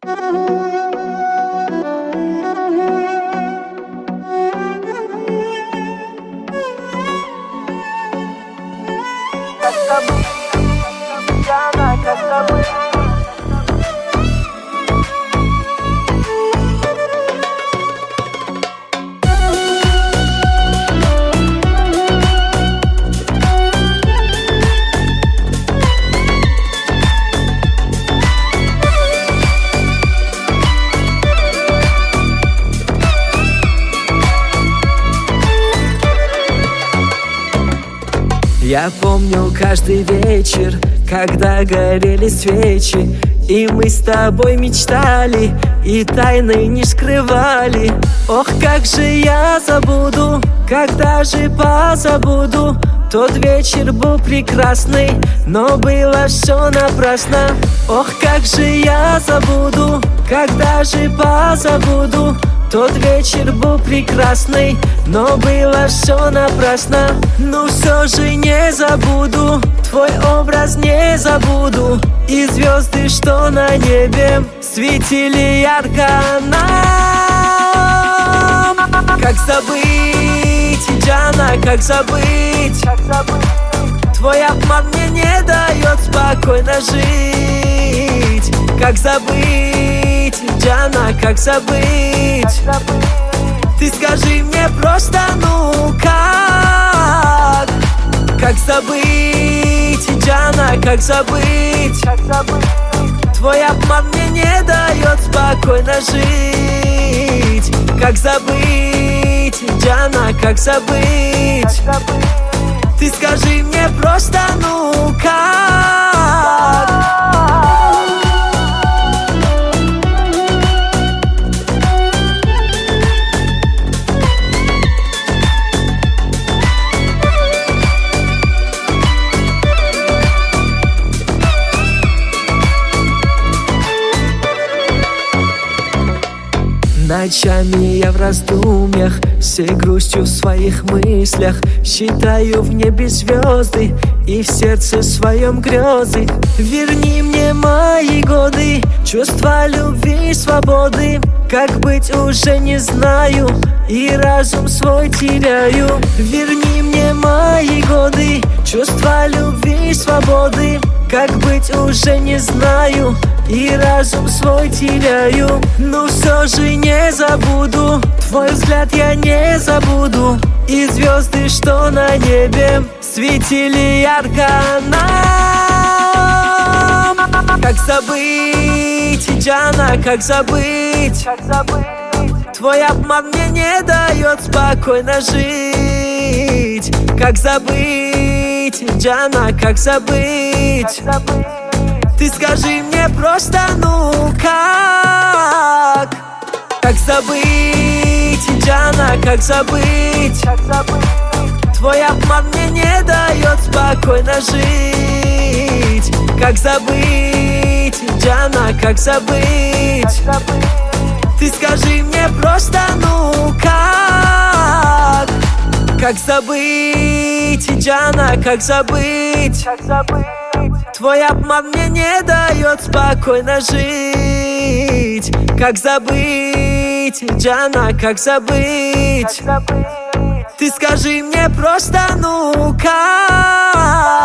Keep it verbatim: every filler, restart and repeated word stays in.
Как забыть, Диана, как забыть? Я помню каждый вечер, когда горели свечи, и мы с тобой мечтали, и тайны не скрывали. Ох, как же я забуду, когда же позабуду. Тот вечер был прекрасный, но было все напрасно. Ох, как же я забуду, когда же позабуду. Тот вечер был прекрасный, но было все напрасно. Но все же не забуду, твой образ не забуду. И звезды, что на небе, светили ярко нам. Как забыть, Диана, как забыть? Как забыть? Твой обман мне не дает спокойно жить. Как забыть, Диана, как забыть? Как забыть? Ты скажи мне просто, ну как? Как забыть, Диана, как забыть? Как забыть? Твой обман мне не дает спокойно жить. Как забыть, Диана, как забыть? Как забыть? Ты скажи мне просто, ну как? Ночами я в раздумьях, всей грустью в своих мыслях, считаю в небе звезды и в сердце своем грезы. Верни мне мои годы, чувства любви и свободы. Как быть уже не знаю, и разум свой теряю. Верни мне мои годы, чувства любви и свободы. Как быть уже не знаю, и разум свой теряю. Но все же не забуду, твой взгляд я не забуду. И звезды, что на небе, светили ярко нам. Как забыть, Диана, как забыть? Как забыть? Твой обман мне не дает спокойно жить. Как забыть, Диана, как забыть? Как забыть? Ты скажи мне просто, ну как? Как забыть, Диана, как забыть? Как забыть? Твой обман мне не дает спокойно жить. Как забыть, Диана, как забыть? Как забыть? Ты скажи мне просто, ну как? Как забыть, Диана, как забыть? Как забыть? Твой обман мне не дает спокойно жить. Как забыть, Диана, как забыть? Как забыть? Ты скажи мне просто, ну как?